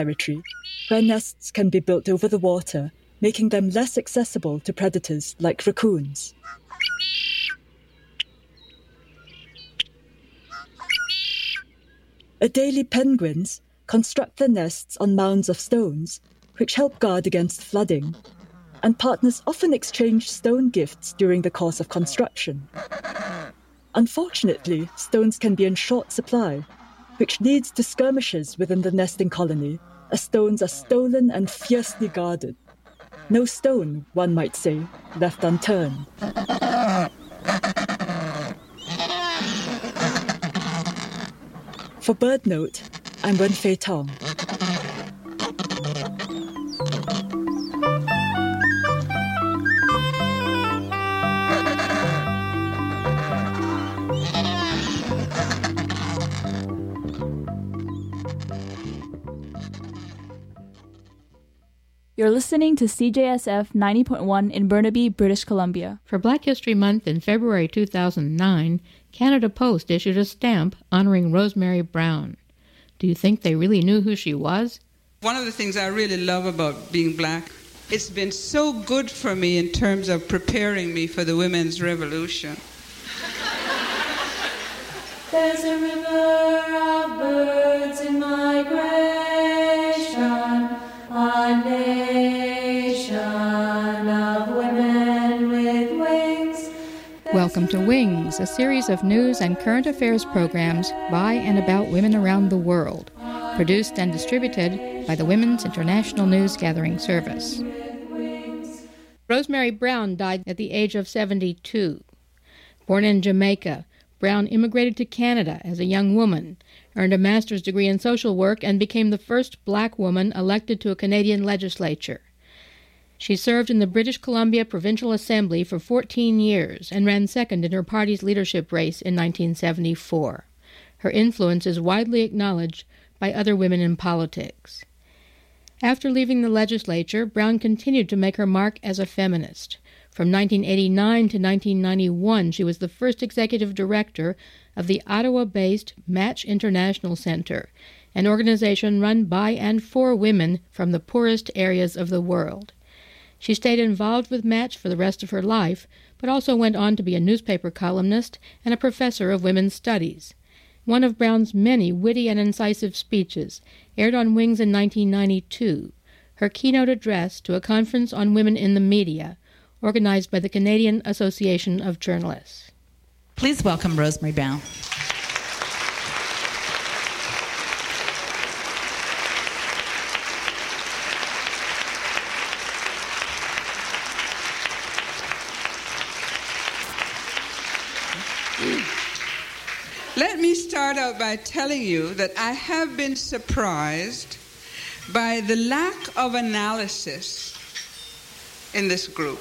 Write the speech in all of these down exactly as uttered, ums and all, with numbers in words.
territory, where nests can be built over the water, making them less accessible to predators like raccoons. Adelie penguins construct their nests on mounds of stones, which help guard against flooding, and partners often exchange stone gifts during the course of construction. Unfortunately, stones can be in short supply, which leads to skirmishes within the nesting colony, as stones are stolen and fiercely guarded. No stone, one might say, left unturned. For BirdNote, I'm Wenfei Tong. You're listening to C J S F ninety point one in Burnaby, British Columbia. For Black History Month in February two thousand nine, Canada Post issued a stamp honoring Rosemary Brown. Do you think they really knew who she was? One of the things I really love about being black, it's been so good for me in terms of preparing me for the women's revolution. There's a river of birds in migration, a nation of women with wings. There's Welcome to Wings, a series of news and current affairs programs by and about women around the world, produced and distributed by the Women's International News Gathering Service. Rosemary Brown died at the age of seventy-two. Born in Jamaica, Brown immigrated to Canada as a young woman, earned a master's degree in social work, and became the first black woman elected to a Canadian legislature. She served in the British Columbia Provincial Assembly for fourteen years and ran second in her party's leadership race in nineteen seventy-four. Her influence is widely acknowledged by other women in politics. After leaving the legislature, Brown continued to make her mark as a feminist. From nineteen eighty-nine to nineteen ninety-one, she was the first executive director of the Ottawa-based Match International Center, an organization run by and for women from the poorest areas of the world. She stayed involved with Match for the rest of her life, but also went on to be a newspaper columnist and a professor of women's studies. One of Brown's many witty and incisive speeches aired on Wings in nineteen ninety-two, her keynote address to a conference on women in the media, organized by the Canadian Association of Journalists. Please welcome Rosemary Brown. Let me start out by telling you that I have been surprised by the lack of analysis in this group.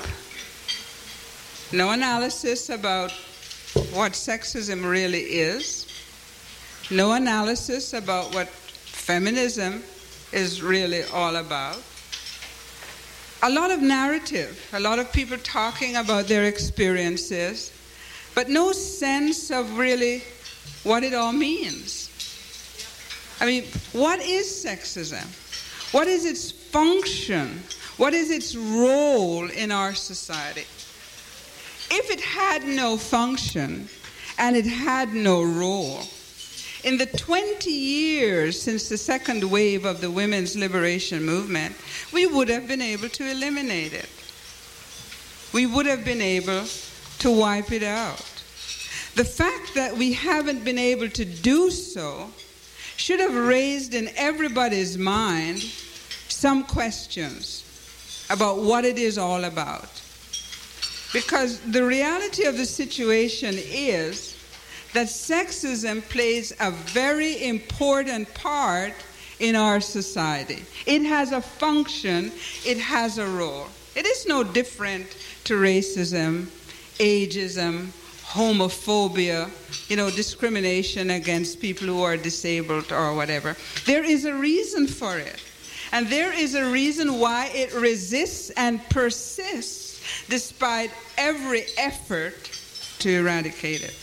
No analysis about what sexism really is. No analysis about what feminism is really all about. A lot of narrative, a lot of people talking about their experiences, but no sense of really what it all means. I mean, what is sexism? What is its function? What is its role in our society? If it had no function and it had no role, in the twenty years since the second wave of the women's liberation movement, we would have been able to eliminate it. We would have been able to wipe it out. The fact that we haven't been able to do so should have raised in everybody's mind some questions about what it is all about. Because the reality of the situation is that sexism plays a very important part in our society. It has a function, it has a role. It is no different to racism, ageism, homophobia, you know, discrimination against people who are disabled or whatever. There is a reason for it. And there is a reason why it resists and persists despite every effort to eradicate it.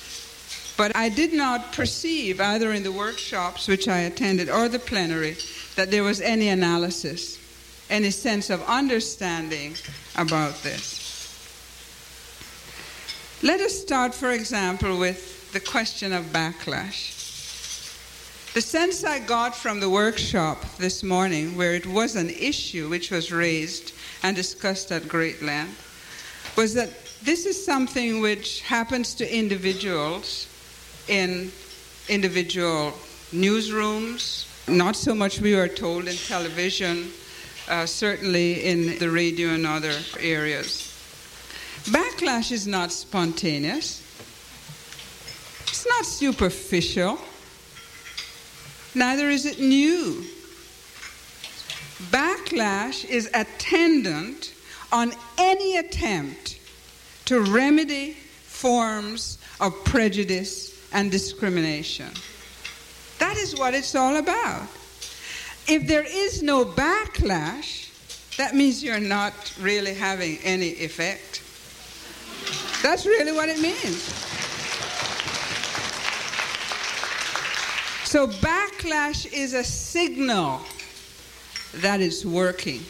But I did not perceive, either in the workshops which I attended or the plenary, that there was any analysis, any sense of understanding about this. Let us start, for example, with the question of backlash. The sense I got from the workshop this morning, where it was an issue which was raised and discussed at great length, was that this is something which happens to individuals in individual newsrooms, not so much, we are told, in television, uh, certainly in the radio and other areas. Backlash is not spontaneous. It's not superficial. Neither is it new. Backlash is attendant on any attempt to remedy forms of prejudice and discrimination. That is what it's all about. If there is no backlash, that means you're not really having any effect. That's really what it means. So backlash is a signal that it's working.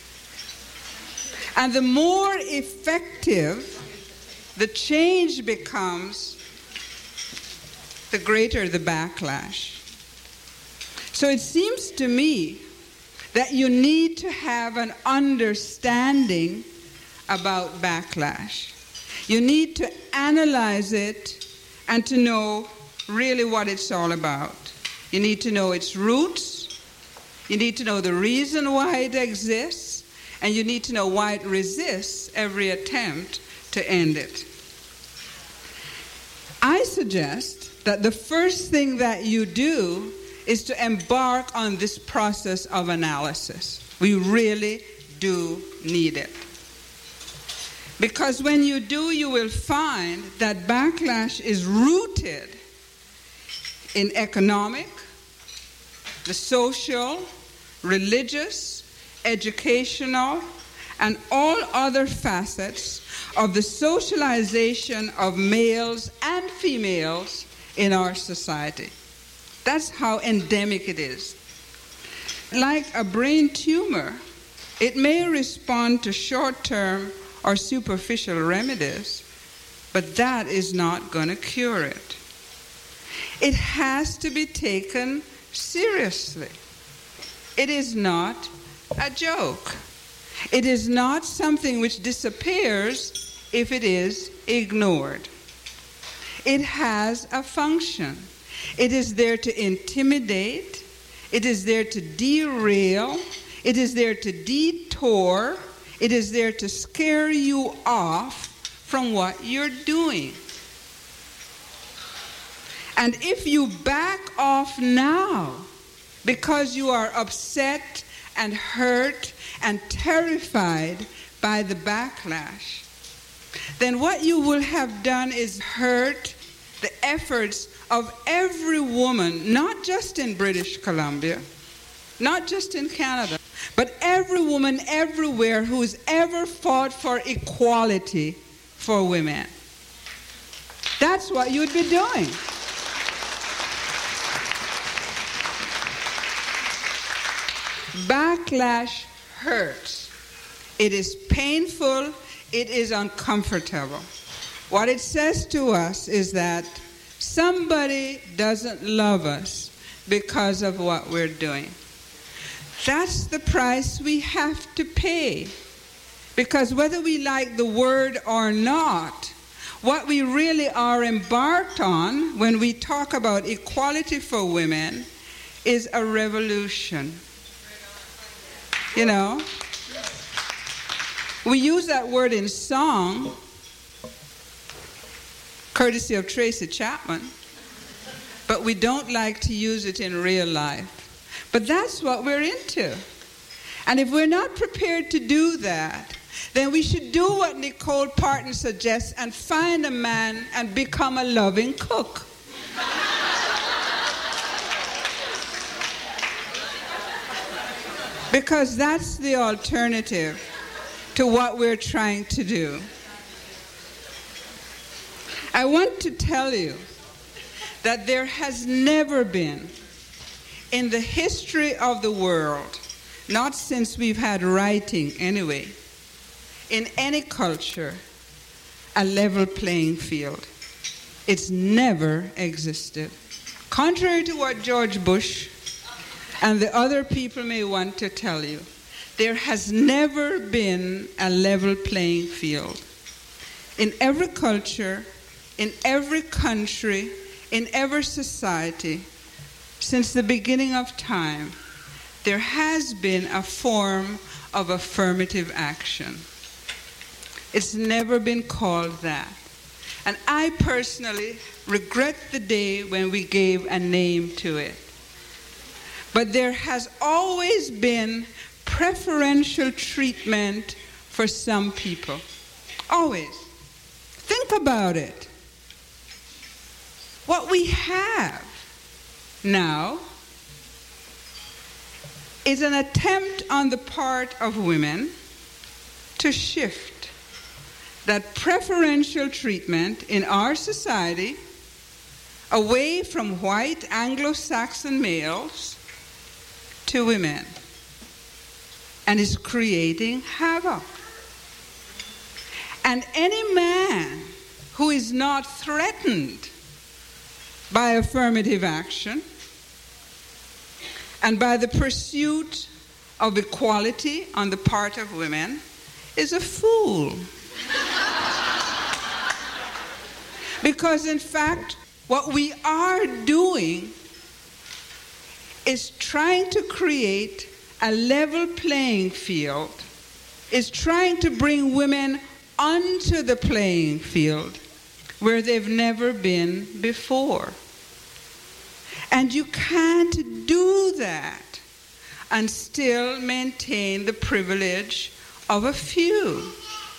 And the more effective the change becomes, the greater the backlash. So it seems to me that you need to have an understanding about backlash. You need to analyze it and to know really what it's all about. You need to know its roots. You need to know the reason why it exists. And you need to know why it resists every attempt to end it. I suggest that the first thing that you do is to embark on this process of analysis. We really do need it. Because when you do, you will find that backlash is rooted in economic, the social, religious, educational, and all other facets of the socialization of males and females in our society. That's how endemic it is. Like a brain tumor, it may respond to short-term or superficial remedies, but that is not going to cure it. It has to be taken seriously. It is not a joke. It is not something which disappears if it is ignored. It has a function. It is there to intimidate. It is there to derail. It is there to detour. It is there to scare you off from what you're doing. And if you back off now because you are upset and hurt and terrified by the backlash, then what you will have done is hurt the efforts of every woman, not just in British Columbia, not just in Canada, but every woman everywhere who's ever fought for equality for women. That's what you'd be doing. Backlash hurts. It is painful. It is uncomfortable. What it says to us is that somebody doesn't love us because of what we're doing. That's the price we have to pay. Because whether we like the word or not, what we really are embarked on when we talk about equality for women is a revolution. You know, we use that word in song, courtesy of Tracy Chapman, but we don't like to use it in real life. But that's what we're into. And if we're not prepared to do that, then we should do what Nicole Parton suggests and find a man and become a loving cook. Because that's the alternative to what we're trying to do. I want to tell you that there has never been in the history of the world, not since we've had writing anyway, in any culture, a level playing field. It's never existed. Contrary to what George Bush and the other people may want to tell you, there has never been a level playing field. In every culture, in every country, in every society, since the beginning of time, there has been a form of affirmative action. It's never been called that. And I personally regret the day when we gave a name to it. But there has always been preferential treatment for some people. Always. Think about it. What we have now is an attempt on the part of women to shift that preferential treatment in our society away from white Anglo-Saxon males to women, and is creating havoc. And any man who is not threatened by affirmative action and by the pursuit of equality on the part of women is a fool. Because in fact, what we are doing is trying to create a level playing field, is trying to bring women onto the playing field where they've never been before. And you can't do that and still maintain the privilege of a few.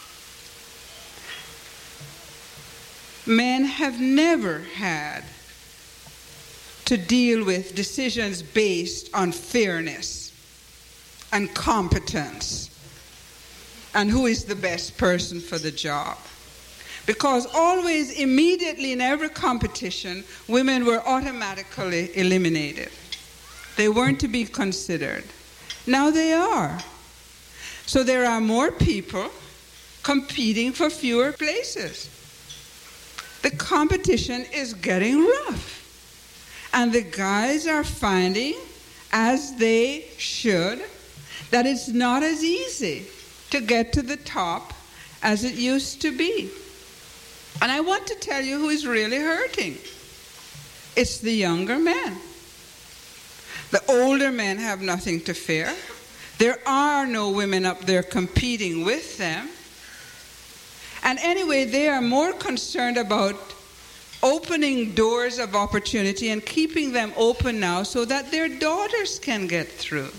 Men have never had to deal with decisions based on fairness and competence and who is the best person for the job. Because always, immediately in every competition, women were automatically eliminated. They weren't to be considered. Now they are. So there are more people competing for fewer places. The competition is getting rough. And the guys are finding, as they should, that it's not as easy to get to the top as it used to be. And I want to tell you who is really hurting. It's the younger men. The older men have nothing to fear. There are no women up there competing with them. And anyway, they are more concerned about opening doors of opportunity and keeping them open now so that their daughters can get through.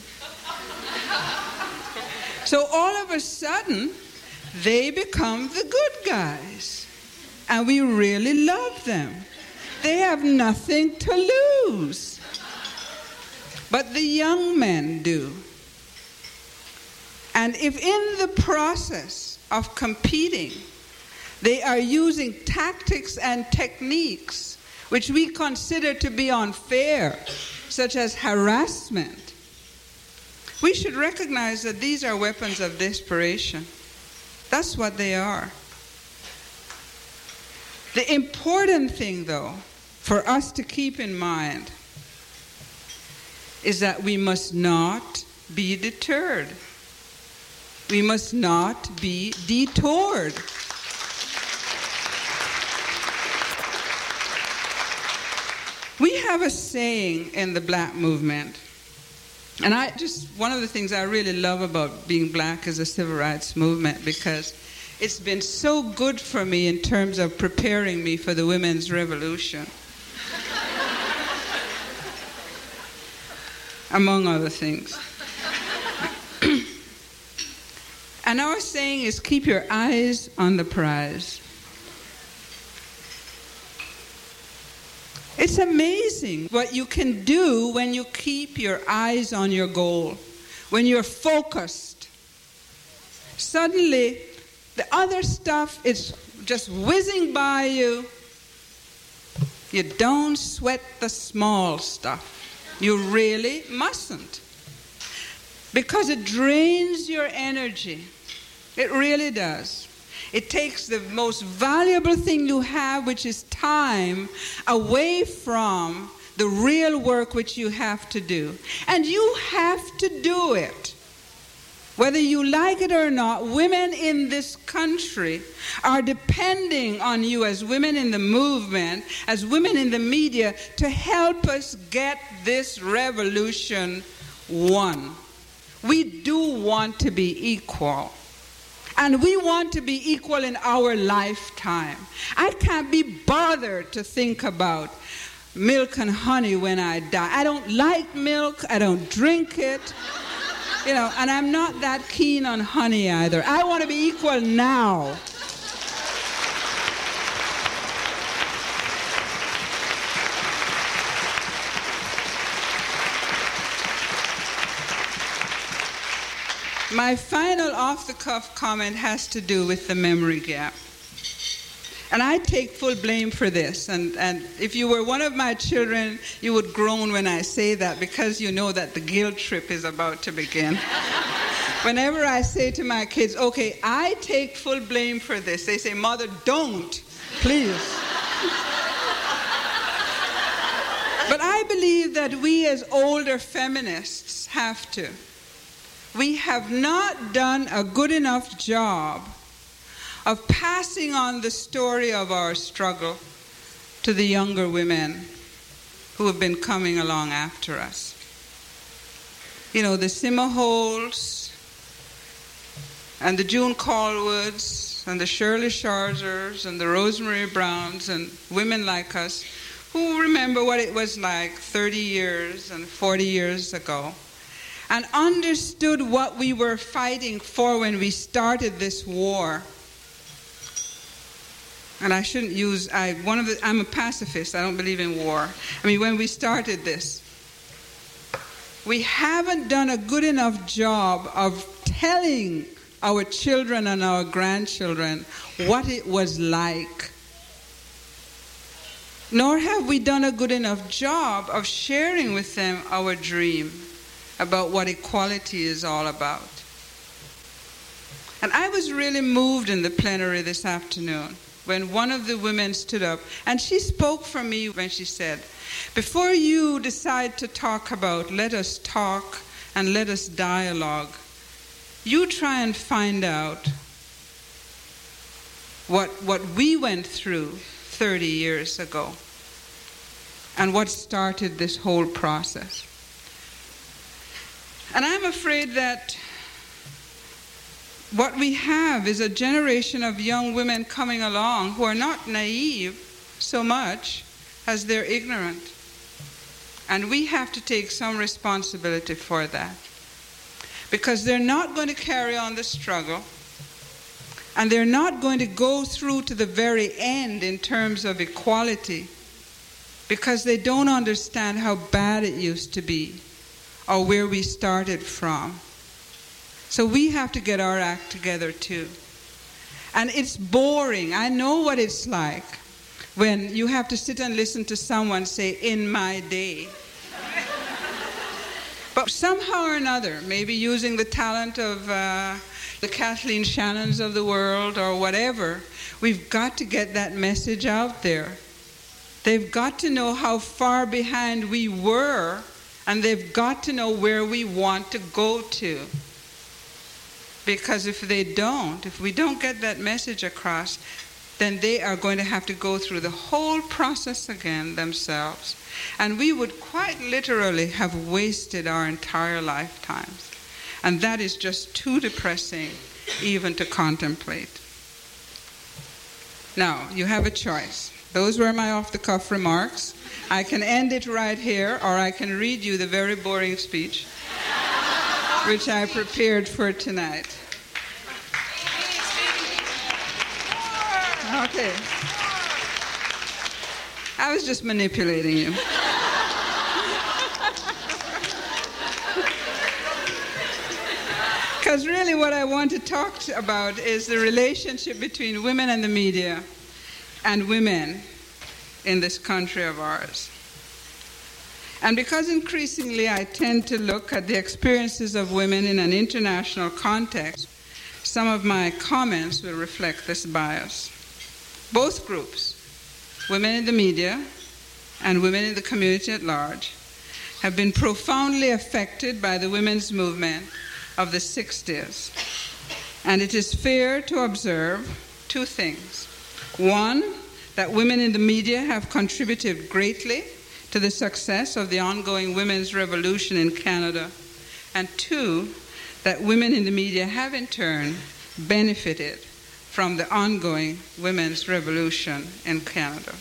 So all of a sudden, they become the good guys. And we really love them. They have nothing to lose. But the young men do. And if in the process of competing, they are using tactics and techniques which we consider to be unfair, such as harassment, we should recognize that these are weapons of desperation. That's what they are. The important thing, though, for us to keep in mind is that we must not be deterred. We must not be detoured. We have a saying in the black movement, and I just, one of the things I really love about being black is the civil rights movement, because it's been so good for me in terms of preparing me for the women's revolution. Among other things. And our saying is, keep your eyes on the prize. It's amazing what you can do when you keep your eyes on your goal, when you're focused. Suddenly, the other stuff is just whizzing by you. You don't sweat the small stuff. You really mustn't. Because it drains your energy. It really does. It takes the most valuable thing you have, which is time, away from the real work which you have to do. And you have to do it. Whether you like it or not, women in this country are depending on you as women in the movement, as women in the media, to help us get this revolution won. We do want to be equal. And we want to be equal in our lifetime. I can't be bothered to think about milk and honey when I die. I don't like milk. I don't drink it. You know, and I'm not that keen on honey either. I want to be equal now. My final off-the-cuff comment has to do with the memory gap. And I take full blame for this. And, and if you were one of my children, you would groan when I say that, because you know that the guilt trip is about to begin. Whenever I say to my kids, okay, I take full blame for this, they say, Mother, don't, please. But I believe that we as older feminists have to. We have not done a good enough job of passing on the story of our struggle to the younger women who have been coming along after us. You know, the Sima Holds and the June Callwoods and the Shirley Sharzers and the Rosemary Browns and women like us who remember what it was like thirty years and forty years ago, and understood what we were fighting for when we started this war. And I shouldn't use, I, one of the, I'm a pacifist, I don't believe in war. I mean, when we started this, we haven't done a good enough job of telling our children and our grandchildren what it was like. Nor have we done a good enough job of sharing with them our dream about what equality is all about. And I was really moved in the plenary this afternoon when one of the women stood up, and she spoke for me when she said, before you decide to talk about let us talk and let us dialogue, you try and find out what, what we went through thirty years ago and what started this whole process. And I'm afraid that what we have is a generation of young women coming along who are not naive so much as they're ignorant. And we have to take some responsibility for that. Because they're not going to carry on the struggle, and they're not going to go through to the very end in terms of equality, because they don't understand how bad it used to be or where we started from. So we have to get our act together too. And it's boring. I know what it's like when you have to sit and listen to someone say, in my day. But somehow or another, maybe using the talent of uh, the Kathleen Shannons of the world or whatever, we've got to get that message out there. They've got to know how far behind we were, and they've got to know where we want to go to. Because if they don't, if we don't get that message across, then they are going to have to go through the whole process again themselves. And we would quite literally have wasted our entire lifetimes. And that is just too depressing even to contemplate. Now, you have a choice. Those were my off-the-cuff remarks. I can end it right here, or I can read you the very boring speech which I prepared for tonight. Okay. I was just manipulating you. Because really what I want to talk to about is the relationship between women and the media and women in this country of ours. And because increasingly I tend to look at the experiences of women in an international context, some of my comments will reflect this bias. Both groups, women in the media and women in the community at large, have been profoundly affected by the women's movement of the sixties. And it is fair to observe two things. One, that women in the media have contributed greatly to the success of the ongoing women's revolution in Canada. And two, that women in the media have in turn benefited from the ongoing women's revolution in Canada.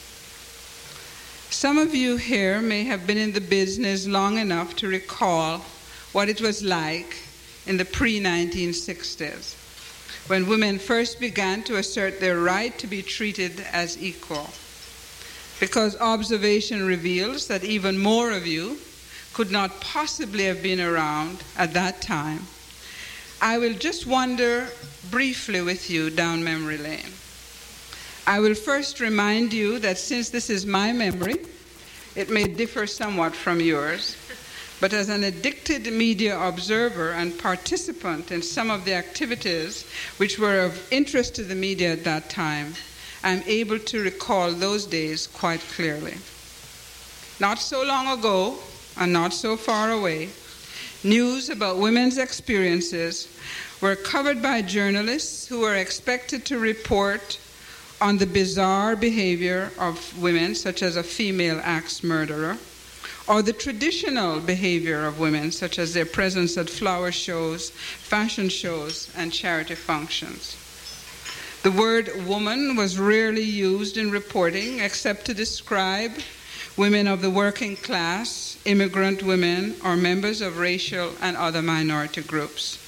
Some of you here may have been in the business long enough to recall what it was like in the pre nineteen sixties, when women first began to assert their right to be treated as equal. Because observation reveals that even more of you could not possibly have been around at that time, I will just wander briefly with you down memory lane. I will first remind you that since this is my memory, it may differ somewhat from yours, but as an addicted media observer and participant in some of the activities which were of interest to the media at that time, I'm able to recall those days quite clearly. Not so long ago, and not so far away, news about women's experiences were covered by journalists who were expected to report on the bizarre behavior of women, such as a female axe murderer, or the traditional behavior of women, such as their presence at flower shows, fashion shows, and charity functions. The word woman was rarely used in reporting except to describe women of the working class, immigrant women, or members of racial and other minority groups.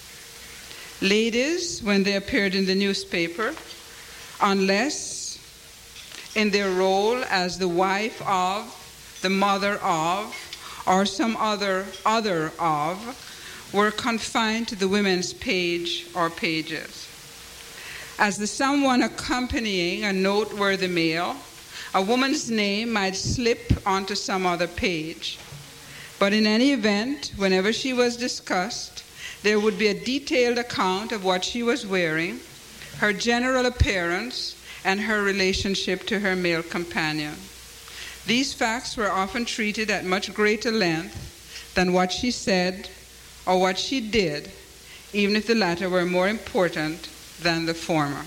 Ladies, when they appeared in the newspaper, unless in their role as the wife of, the mother of, or some other other of, were confined to the women's page or pages. As the someone accompanying a noteworthy male, a woman's name might slip onto some other page. But in any event, whenever she was discussed, there would be a detailed account of what she was wearing, her general appearance, and her relationship to her male companion. These facts were often treated at much greater length than what she said or what she did, even if the latter were more important than the former.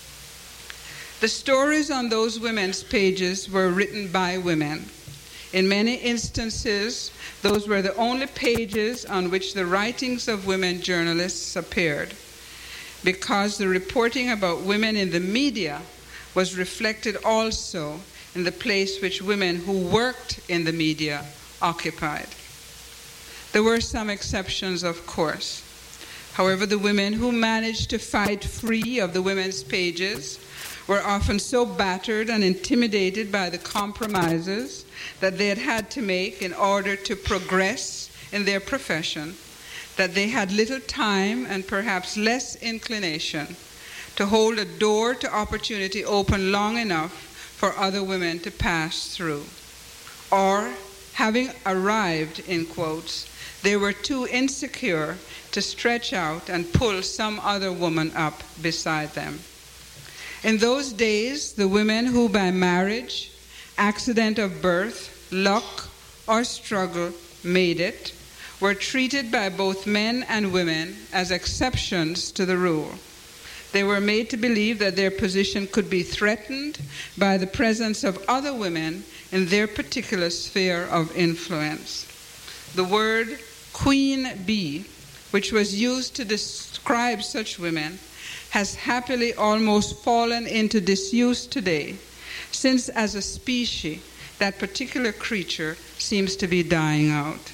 The stories on those women's pages were written by women. In many instances, those were the only pages on which the writings of women journalists appeared, because the reporting about women in the media was reflected also in the place which women who worked in the media occupied. There were some exceptions, of course. However, the women who managed to fight free of the women's pages were often so battered and intimidated by the compromises that they had had to make in order to progress in their profession that they had little time and perhaps less inclination to hold a door to opportunity open long enough for other women to pass through. Or, having arrived, in quotes, they were too insecure to stretch out and pull some other woman up beside them. In those days, the women who by marriage, accident of birth, luck, or struggle made it were treated by both men and women as exceptions to the rule. They were made to believe that their position could be threatened by the presence of other women in their particular sphere of influence. The word queen bee, which was used to describe such women, has happily almost fallen into disuse today, since as a species, that particular creature seems to be dying out.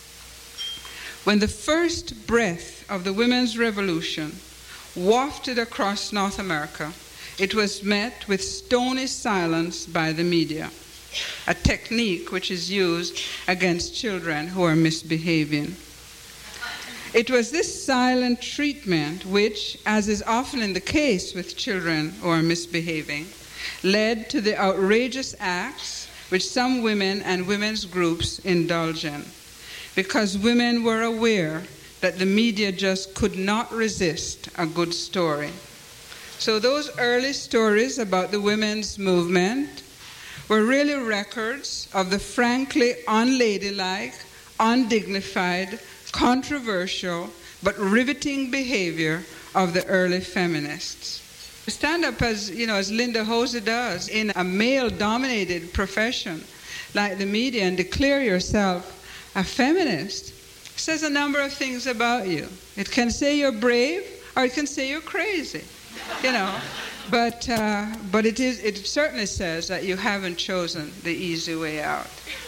When the first breath of the women's revolution wafted across North America, it was met with stony silence by the media, a technique which is used against children who are misbehaving. It was this silent treatment which, as is often in the case with children who are misbehaving, led to the outrageous acts which some women and women's groups indulge in, because women were aware that the media just could not resist a good story. So those early stories about the women's movement were really records of the frankly unladylike, undignified, controversial, but riveting behavior of the early feminists. Stand up as, you know, as Linda Hose does in a male-dominated profession like the media and declare yourself a feminist says a number of things about you. It can say you're brave or it can say you're crazy, you know. But uh, but it is it certainly says that you haven't chosen the easy way out.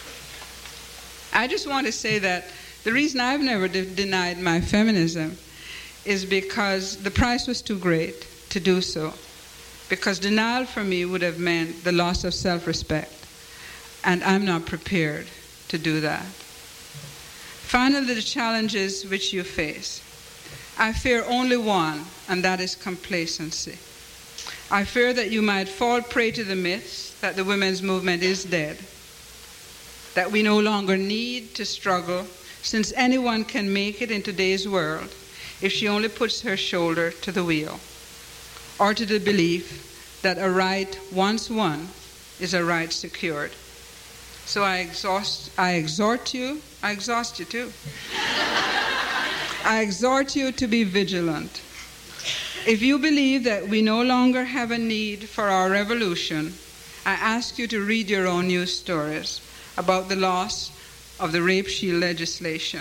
I just want to say that the reason I've never de- denied my feminism is because the price was too great to do so. Because denial for me would have meant the loss of self-respect. And I'm not prepared to do that. Finally, the challenges which you face. I fear only one, and that is complacency. I fear that you might fall prey to the myths that the women's movement is dead, that we no longer need to struggle, since anyone can make it in today's world if she only puts her shoulder to the wheel, or to the belief that a right once won is a right secured. So I exhaust, I exhort you, I exhaust you too. I exhort you to be vigilant. If you believe that we no longer have a need for our revolution, I ask you to read your own news stories about the loss of the rape shield legislation,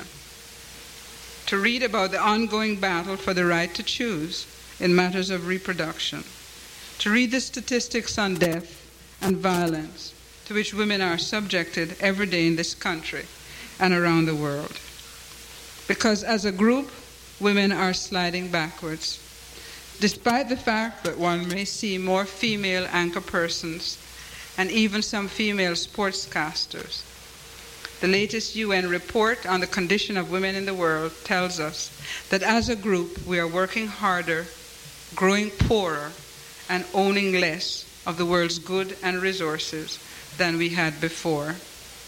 to read about the ongoing battle for the right to choose in matters of reproduction, to read the statistics on death and violence to which women are subjected every day in this country and around the world. Because as a group, women are sliding backwards, despite the fact that one may see more female anchor persons and even some female sportscasters. The latest U N report on the condition of women in the world tells us that as a group we are working harder, growing poorer, and owning less of the world's good and resources than we had before.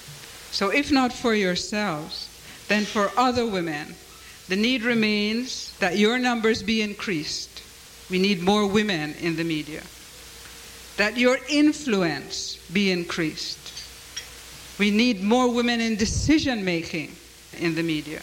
So if not for yourselves, then for other women, the need remains that your numbers be increased. We need more women in the media. That your influence be increased. We need more women in decision-making in the media.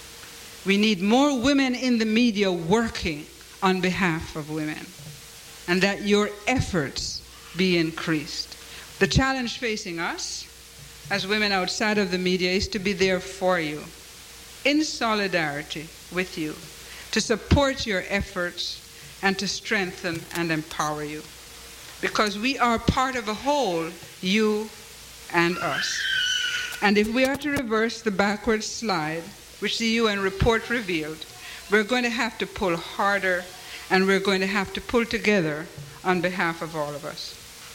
We need more women in the media working on behalf of women. And that your efforts be increased. The challenge facing us as women outside of the media is to be there for you, in solidarity with you, to support your efforts and to strengthen and empower you. Because we are part of a whole, you and us. And if we are to reverse the backward slide, which the U N report revealed, we're going to have to pull harder and we're going to have to pull together on behalf of all of us.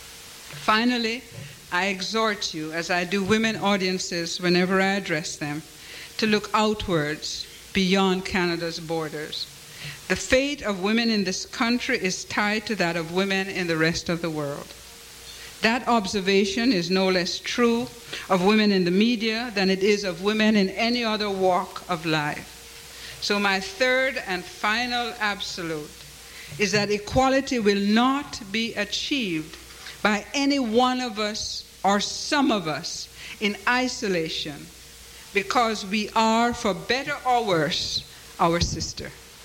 Finally, I exhort you, as I do women audiences whenever I address them, to look outwards beyond Canada's borders. The fate of women in this country is tied to that of women in the rest of the world. That observation is no less true of women in the media than it is of women in any other walk of life. So my third and final absolute is that equality will not be achieved by any one of us or some of us in isolation, because we are, for better or worse, our sister.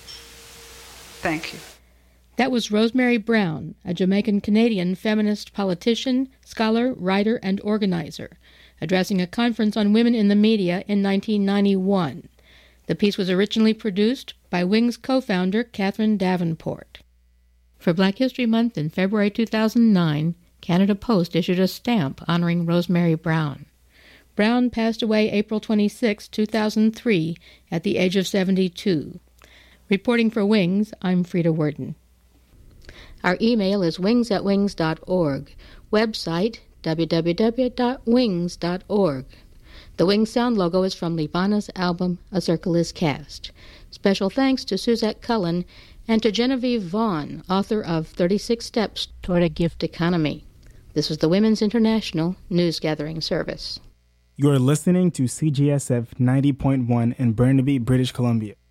Thank you. That was Rosemary Brown, a Jamaican-Canadian feminist politician, scholar, writer, and organizer, addressing a conference on women in the media in nineteen ninety-one. The piece was originally produced by Wings co-founder Catherine Davenport. For Black History Month in February two thousand nine, Canada Post issued a stamp honoring Rosemary Brown. Brown passed away April twenty-sixth, two thousand three, at the age of seventy-two. Reporting for Wings, I'm Frida Worden. Our email is wings at wings dot org. Website, w w w dot wings dot org. The Wings sound logo is from Libana's album, A Circle is Cast. Special thanks to Suzette Cullen and to Genevieve Vaughn, author of thirty-six Steps Toward a Gift Economy. This was the Women's International News Gathering Service. You are listening to C J S F ninety point one in Burnaby, British Columbia.